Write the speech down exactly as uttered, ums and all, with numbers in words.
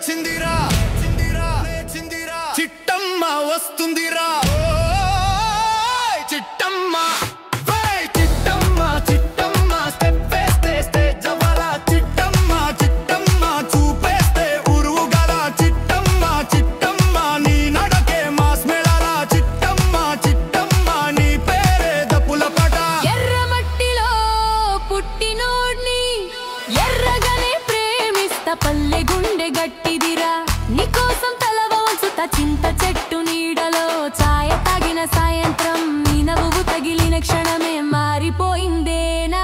లేచిందిరా లేచిందిరా చిట్టమ్మ వస్తుందిరా చిట్టమ్మ చిట్టమ్మ చిట్టమ్మ స్టెప్ వేస్తే స్టేజ్ అవ్వాల చిట్టమ్మ చిట్టమ్మ చూపేస్తే ఉరుగల చిట్టమ్మ చిట్టమ్మ నీ నడకే మాస్ మెళాల చిట్టమ్మ చిట్టమ్మ నీ పేరే దప్పుల పట ఎర్రమట్టిలో పుట్టినోడ్ని ఎర్రగానే ప్రేమిస్తా పల్లె గుండె గట్టిదిరా నీకోసం తల వంచుతా చింత చెట్టు నీడలో ఛాయ తాగిన సాయంత్రం నీ నవ్వు తగిలిన క్షణమే మారిపోయిందే